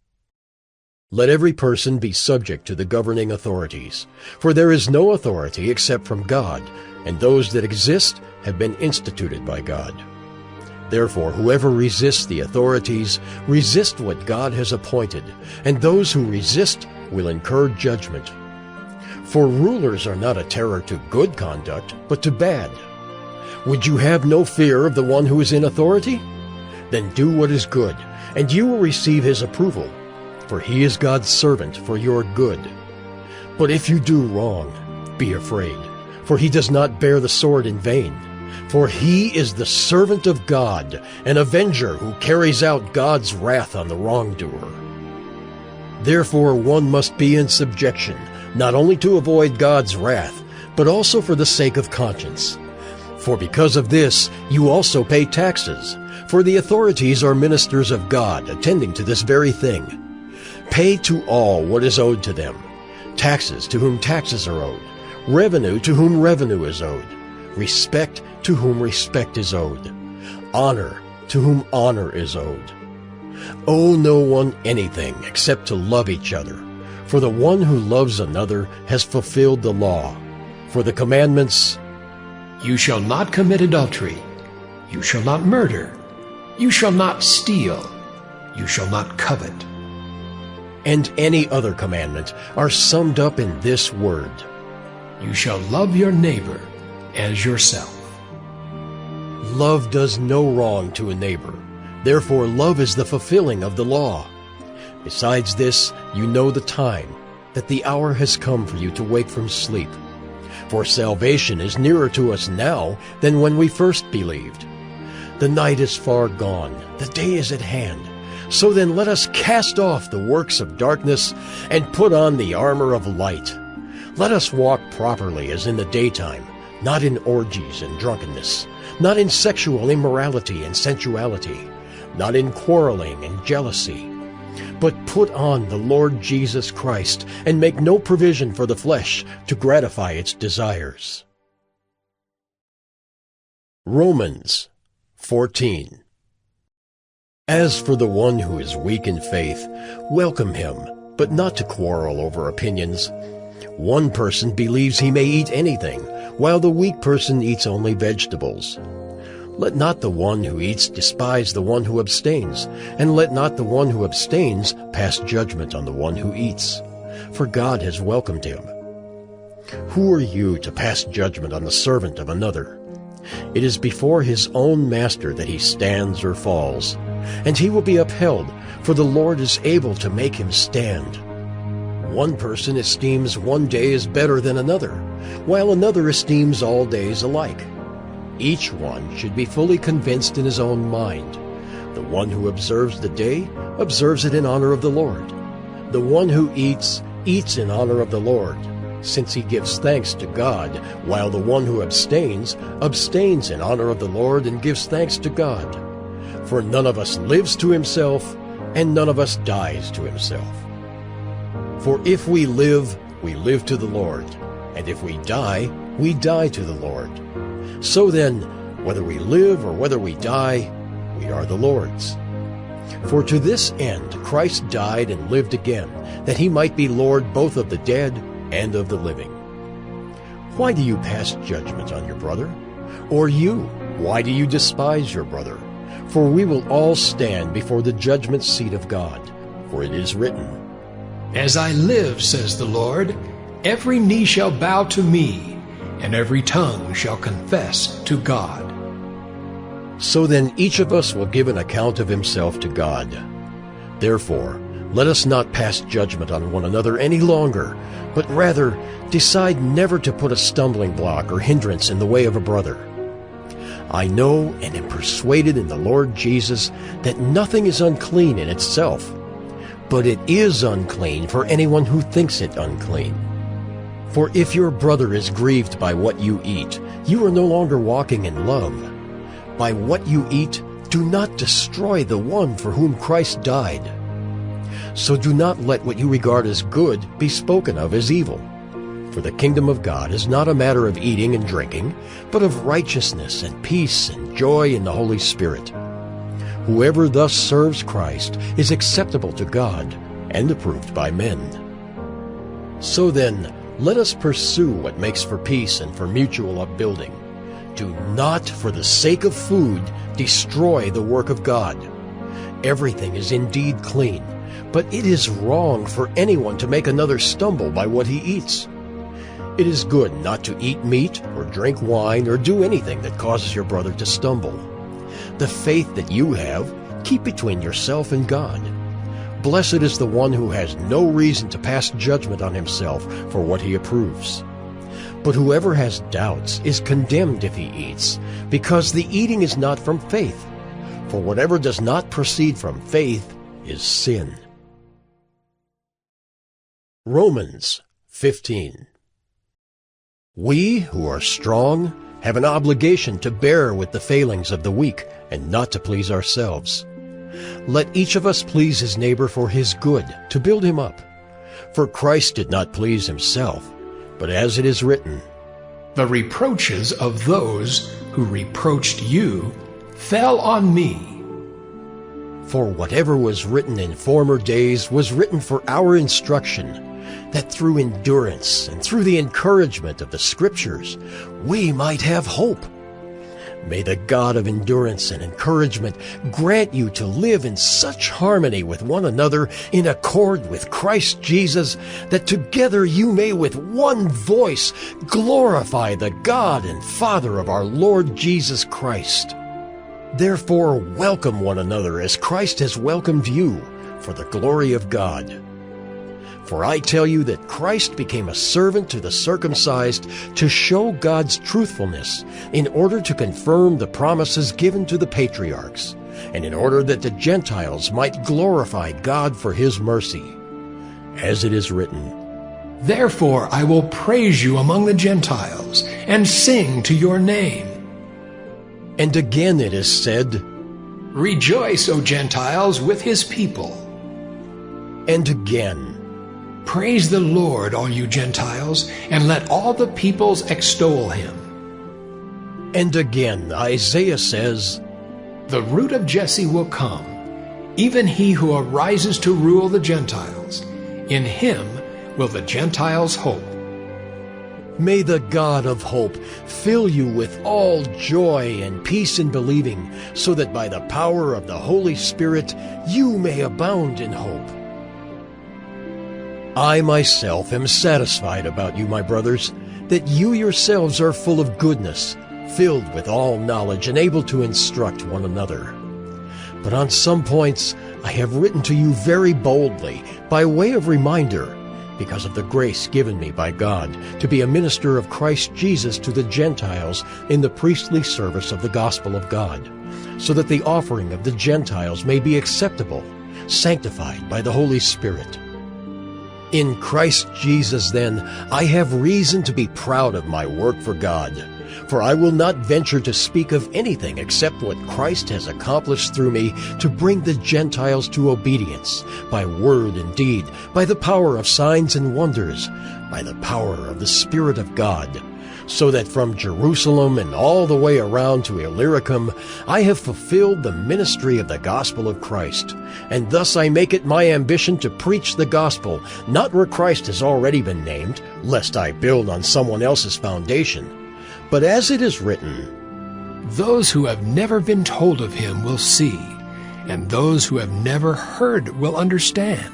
Let every person be subject to the governing authorities, for there is no authority except from God, and those that exist have been instituted by God. Therefore, whoever resists the authorities resist what God has appointed, and those who resist will incur judgment. For rulers are not a terror to good conduct, but to bad. Would you have no fear of the one who is in authority? Then do what is good, and you will receive his approval, for he is God's servant for your good. But if you do wrong, be afraid, for he does not bear the sword in vain. For he is the servant of God, an avenger who carries out God's wrath on the wrongdoer. Therefore one must be in subjection, not only to avoid God's wrath, but also for the sake of conscience. For because of this you also pay taxes, for the authorities are ministers of God, attending to this very thing. Pay to all what is owed to them, taxes to whom taxes are owed, revenue to whom revenue is owed, respect to whom respect is owed, honor to whom honor is owed. Owe no one anything except to love each other, for the one who loves another has fulfilled the law. For the commandments,
You shall not commit adultery. You shall not murder. You shall not steal. You shall not covet.
and any other commandment are summed up in this word:
You shall love your neighbor as yourself.
love does no wrong to a neighbor. Therefore love is the fulfilling of the law. Besides this, you know the time, that the hour has come for you to wake from sleep. For salvation is nearer to us now than when we first believed. The night is far gone, the day is at hand. So then let us cast off the works of darkness and put on the armor of light. Let us walk properly as in the daytime, not in orgies and drunkenness, not in sexual immorality and sensuality, not in quarreling and jealousy. But put on the Lord Jesus Christ, and make no provision for the flesh to gratify its desires. Romans 14. As for the one who is weak in faith, welcome him, but not to quarrel over opinions. One person believes he may eat anything, while the weak person eats only vegetables. Let not the one who eats despise the one who abstains, and let not the one who abstains pass judgment on the one who eats, for God has welcomed him. Who are you to pass judgment on the servant of another? It is before his own master that he stands or falls, and he will be upheld, for the Lord is able to make him stand. One person esteems one day as better than another, while another esteems all days alike. Each one should be fully convinced in his own mind. The one who observes the day observes it in honor of the Lord. The one who eats, eats in honor of the Lord, since he gives thanks to God, while the one who abstains, abstains in honor of the Lord and gives thanks to God. For none of us lives to himself, and none of us dies to himself. For if we live to the Lord, and if we die to the Lord. So then, whether we live or whether we die, we are the Lord's. For to this end Christ died and lived again, that he might be Lord both of the dead and of the living. Why do you pass judgment on your brother? Or you, why do you despise your brother? For we will all stand before the judgment seat of God. For it is written,
As I live, says the Lord, every knee shall bow to me, and every tongue shall confess to God.
So then each of us will give an account of himself to God. Therefore, let us not pass judgment on one another any longer, but rather decide never to put a stumbling block or hindrance in the way of a brother. I know and am persuaded in the Lord Jesus that nothing is unclean in itself, but it is unclean for anyone who thinks it unclean. For if your brother is grieved by what you eat, you are no longer walking in love. By what you eat, do not destroy the one for whom Christ died. So do not let what you regard as good be spoken of as evil. For the kingdom of God is not a matter of eating and drinking, but of righteousness and peace and joy in the Holy Spirit. Whoever thus serves Christ is acceptable to God and approved by men. So then, let us pursue what makes for peace and for mutual upbuilding. Do not, for the sake of food, destroy the work of God. Everything is indeed clean, but it is wrong for anyone to make another stumble by what he eats. It is good not to eat meat or drink wine or do anything that causes your brother to stumble. The faith that you have, keep between yourself and God. Blessed is the one who has no reason to pass judgment on himself for what he approves. But whoever has doubts is condemned if he eats, because the eating is not from faith. For whatever does not proceed from faith is sin. Romans 15. We who are strong have an obligation to bear with the failings of the weak and not to please ourselves. Let each of us please his neighbor for his good, to build him up. For Christ did not please himself, but as it is written,
The reproaches of those who reproached you fell on me.
For whatever was written in former days was written for our instruction, that through endurance and through the encouragement of the Scriptures we might have hope. May the God of endurance and encouragement grant you to live in such harmony with one another in accord with Christ Jesus, that together you may with one voice glorify the God and Father of our Lord Jesus Christ. Therefore welcome one another as Christ has welcomed you, for the glory of God. For I tell you that Christ became a servant to the circumcised to show God's truthfulness, in order to confirm the promises given to the patriarchs, and in order that the Gentiles might glorify God for his mercy. As it is written,
Therefore I will praise you among the Gentiles, and sing to your name.
And again it is said,
Rejoice, O Gentiles, with his people.
And again,
Praise the Lord, all you Gentiles, and let all the peoples extol him.
And again Isaiah says,
The root of Jesse will come, even he who arises to rule the Gentiles. In him will the Gentiles hope.
May the God of hope fill you with all joy and peace in believing, so that by the power of the Holy Spirit you may abound in hope. I myself am satisfied about you, my brothers, that you yourselves are full of goodness, filled with all knowledge, and able to instruct one another. But on some points I have written to you very boldly, by way of reminder, because of the grace given me by God to be a minister of Christ Jesus to the Gentiles in the priestly service of the gospel of God, so that the offering of the Gentiles may be acceptable, sanctified by the Holy Spirit. In Christ Jesus, then, I have reason to be proud of my work for God, For I will not venture to speak of anything except what Christ has accomplished through me to bring the Gentiles to obedience, by word and deed, by the power of signs and wonders, by the power of the Spirit of God, so that from Jerusalem and all the way around to Illyricum I have fulfilled the ministry of the gospel of Christ, and thus I make it my ambition to preach the gospel, not where Christ has already been named, lest I build on someone else's foundation, but as it is written,
"Those who have never been told of him will see, and those who have never heard will understand."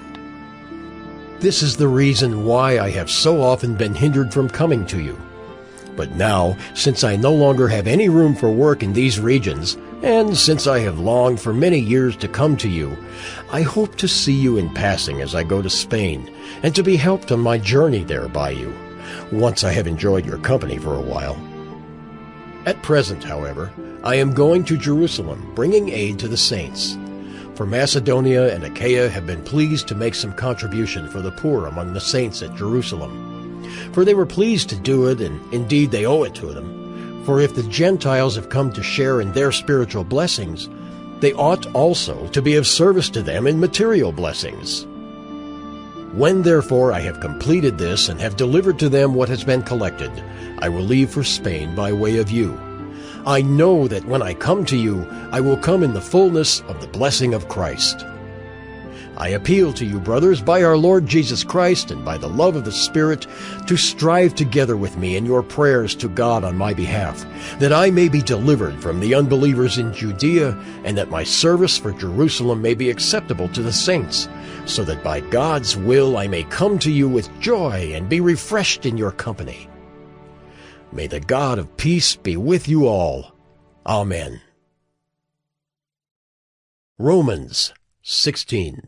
This is the reason why I have so often been hindered from coming to you. But now, since I no longer have any room for work in these regions, and since I have longed for many years to come to you, I hope to see you in passing as I go to Spain, and to be helped on my journey there by you, once I have enjoyed your company for a while. At present, however, I am going to Jerusalem, bringing aid to the saints. For Macedonia and Achaia have been pleased to make some contribution for the poor among the saints at Jerusalem. For they were pleased to do it, and indeed they owe it to them. For if the Gentiles have come to share in their spiritual blessings, they ought also to be of service to them in material blessings. When therefore I have completed this and have delivered to them what has been collected, I will leave for Spain by way of you. I know that when I come to you, I will come in the fullness of the blessing of Christ. I appeal to you, brothers, by our Lord Jesus Christ and by the love of the Spirit, to strive together with me in your prayers to God on my behalf, that I may be delivered from the unbelievers in Judea, and that my service for Jerusalem may be acceptable to the saints, so that by God's will I may come to you with joy and be refreshed in your company. May the God of peace be with you all. Amen. Romans 16.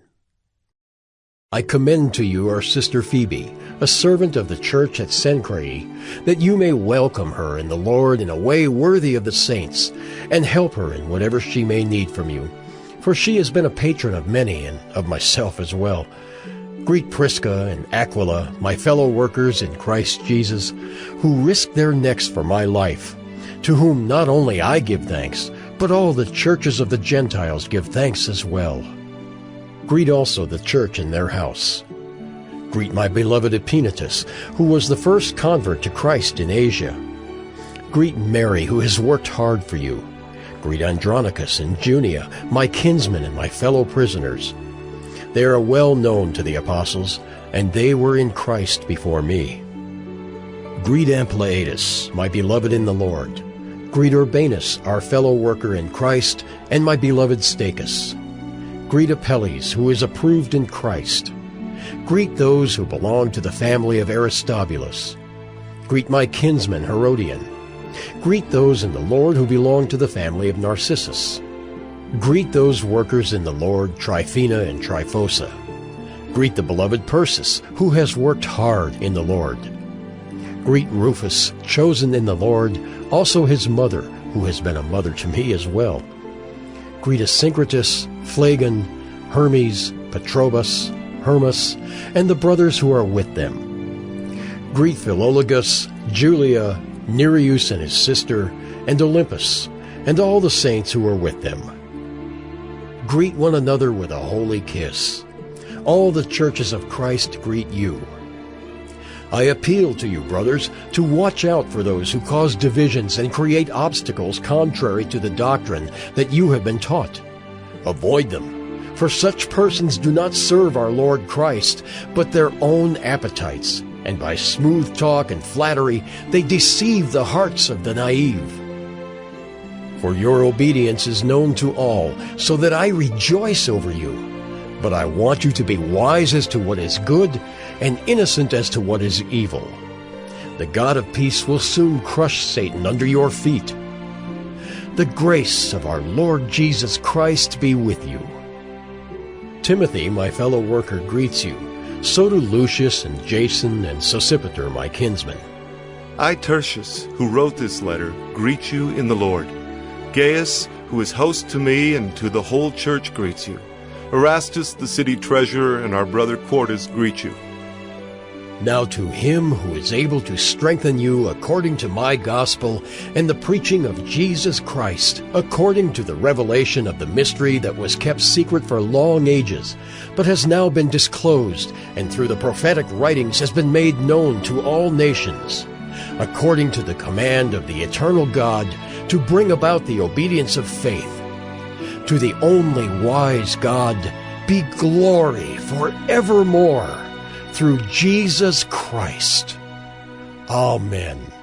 I commend to you our sister Phoebe, a servant of the church at Cenchreae, that you may welcome her in the Lord in a way worthy of the saints, and help her in whatever she may need from you. For she has been a patron of many, and of myself as well. Greet Prisca and Aquila, my fellow workers in Christ Jesus, who risked their necks for my life, to whom not only I give thanks, but all the churches of the Gentiles give thanks as well. Greet also the church in their house. Greet my beloved Epaenetus, who was the first convert to Christ in Asia. Greet Mary, who has worked hard for you. Greet Andronicus and Junia, my kinsmen and my fellow prisoners. They are well known to the apostles, and they were in Christ before me. Greet Ampliatus, my beloved in the Lord. Greet Urbanus, our fellow worker in Christ, and my beloved Stachys. Greet Apelles, who is approved in Christ. Greet those who belong to the family of Aristobulus. Greet my kinsman Herodion. Greet those in the Lord who belong to the family of Narcissus. Greet those workers in the Lord, Tryphena and Tryphosa. Greet the beloved Persis, who has worked hard in the Lord. Greet Rufus, chosen in the Lord, also his mother, who has been a mother to me as well. Greet Asyncritus, Phlegon, Hermes, Patrobas, Hermas, and the brothers who are with them. Greet Philologus, Julia, Nereus and his sister, and Olympus, and all the saints who are with them. Greet one another with a holy kiss. All the churches of Christ greet you. I appeal to you, brothers, to watch out for those who cause divisions and create obstacles contrary to the doctrine that you have been taught. Avoid them, for such persons do not serve our Lord Christ, but their own appetites, and by smooth talk and flattery they deceive the hearts of the naive. For your obedience is known to all, so that I rejoice over you. But I want you to be wise as to what is good, and innocent as to what is evil. The God of peace will soon crush Satan under your feet. The grace of our Lord Jesus Christ be with you. Timothy, my fellow worker, greets you. So do Lucius and Jason and Sosipater, my kinsmen.
I, Tertius, who wrote this letter, greet you in the Lord. Gaius, who is host to me and to the whole church, greets you. Erastus, the city treasurer, and our brother Quartus greet you.
Now to him who is able to strengthen you according to my gospel and the preaching of Jesus Christ, according to the revelation of the mystery that was kept secret for long ages, but has now been disclosed, and through the prophetic writings has been made known to all nations, according to the command of the eternal God, to bring about the obedience of faith. To the only wise God be glory forevermore, through Jesus Christ. Amen.